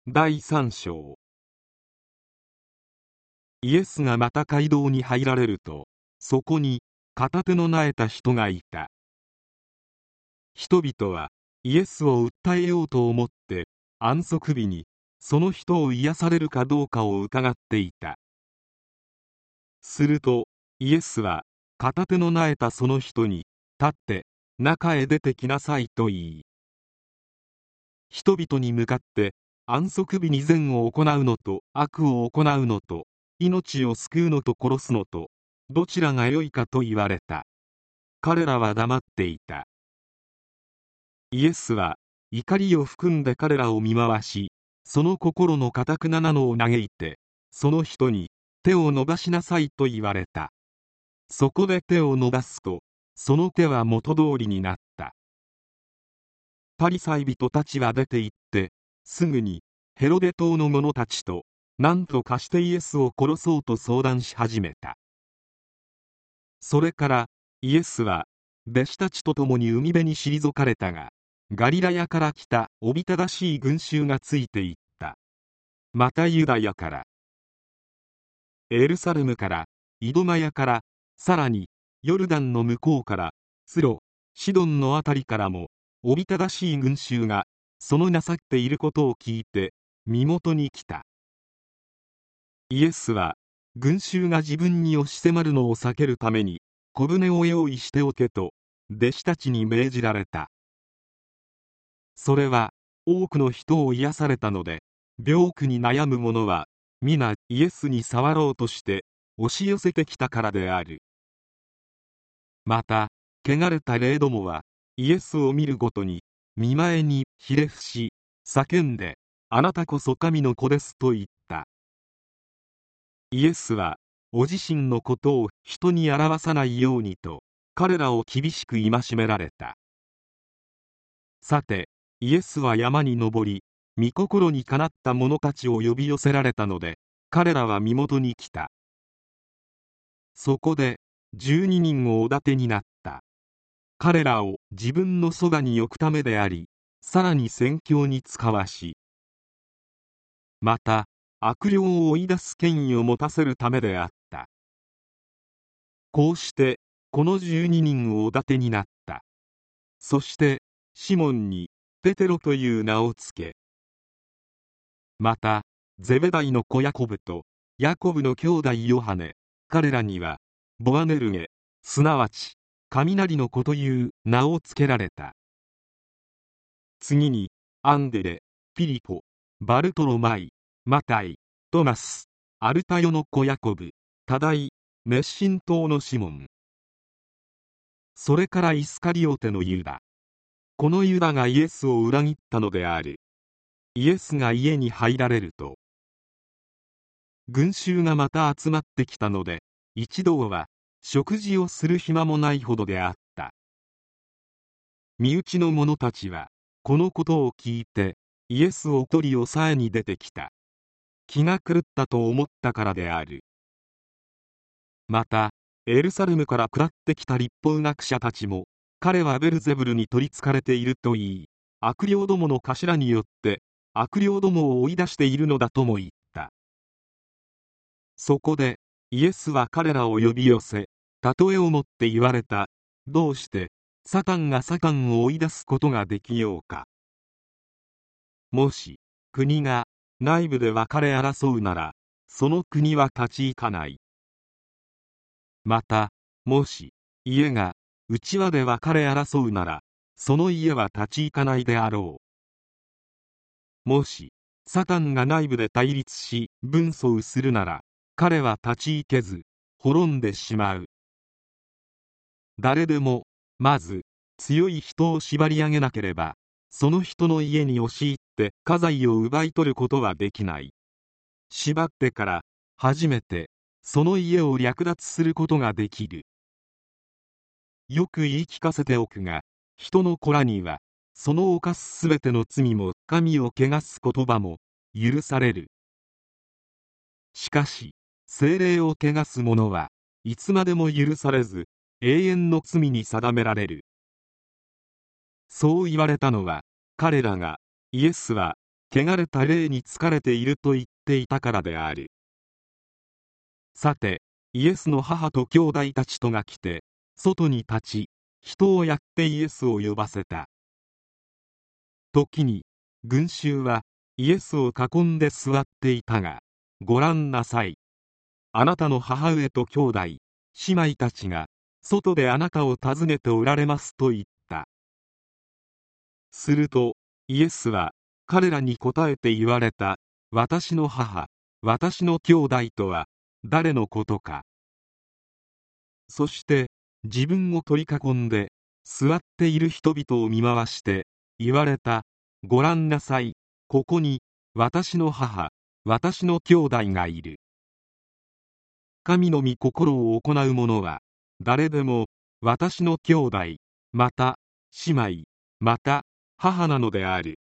第3章。イエスがまた街道に入られると、そこに片手のなえた人がいた。人々はイエスを訴えようと思って安息日にその人を癒されるかどうかを疑っていた。するとイエスは片手のなえたその人に、立って中へ出てきなさいと言い、人々に向かって、安息日に善を行うのと悪を行うのと、命を救うのと殺すのと、どちらが良いかと言われた。彼らは黙っていた。イエスは怒りを含んで彼らを見回し、その心の堅くなのを嘆いて、その人に手を伸ばしなさいと言われた。そこで手を伸ばすと、その手は元通りになった。パリサイ人たちは出て行って、すぐにヘロデ党の者たちと何とかしてイエスを殺そうと相談し始めた。それからイエスは弟子たちと共に海辺に退かれたが、ガリラヤから来たおびただしい群衆がついていった。またユダヤから、エルサレムから、イドマヤから、さらにヨルダンの向こうから、ツロ、シドンのあたりからもおびただしい群衆がそのなさっていることを聞いて身元に来た。イエスは群衆が自分に押し迫るのを避けるために、小舟を用意しておけと弟子たちに命じられた。それは多くの人を癒されたので、病苦に悩む者は皆イエスに触ろうとして押し寄せてきたからである。また汚れた霊どもはイエスを見るごとに見前にひれ伏し叫んで、あなたこそ神の子ですと言った。イエスはご自身のことを人に表さないようにと彼らを厳しく戒められた。さてイエスは山に登り、御心にかなった者たちを呼び寄せられたので、彼らは身元に来た。そこで12人をおだてになった。彼らを自分のそばに置くためであり、さらに宣教に使わし、また悪霊を追い出す権威を持たせるためであった。こうしてこの12人をおだてになった。そしてシモンにペテロという名をつけ、またゼベダイの子ヤコブとヤコブの兄弟ヨハネ、彼らにはボアネルゲ、すなわち雷の子という名をつけられた。次にアンデレ、ピリポ、バルトロマイ、マタイ、トマス、アルタヨの子ヤコブ、タダイ、熱心党のシモン、それからイスカリオテのユダ。このユダがイエスを裏切ったのである。イエスが家に入られると、群衆がまた集まってきたので、一同は食事をする暇もないほどであった。身内の者たちはこのことを聞いてイエスを取り押さえに出てきた。気が狂ったと思ったからである。またエルサレムから下ってきた律法学者たちも、彼はベルゼブルに取り憑かれていると言い、悪霊どもの頭によって悪霊どもを追い出しているのだとも言った。そこでイエスは彼らを呼び寄せ、例えをもって言われた。どうしてサタンがサタンを追い出すことができようか。もし国が内部で分かれ争うなら、その国は立ち行かない。またもし家が内輪で分かれ争うなら、その家は立ち行かないであろう。もしサタンが内部で対立し分相するなら、彼は立ち行けず滅んでしまう。誰でもまず強い人を縛り上げなければ、その人の家に押し入って家財を奪い取ることはできない。縛ってから初めてその家を略奪することができる。よく言い聞かせておくが、人の子らにはその犯すすべての罪も神を汚す言葉も許される。しかし聖霊を汚す者はいつまでも許されず、永遠の罪に定められる。そう言われたのは、彼らがイエスは汚れた霊に疲れていると言っていたからである。さて、イエスの母と兄弟たちとが来て、外に立ち、人をやってイエスを呼ばせた。時に、群衆はイエスを囲んで座っていたが、ご覧なさい。あなたの母上と兄弟、姉妹たちが、外であなたを訪ねておられますと言った。すると、イエスは、彼らに答えて言われた。私の母、私の兄弟とは、誰のことか。そして、自分を取り囲んで、座っている人々を見回して、言われた。ご覧なさい。ここに、私の母、私の兄弟がいる。神の御心を行う者は、誰でも、私の兄弟、また、姉妹、また、母なのである。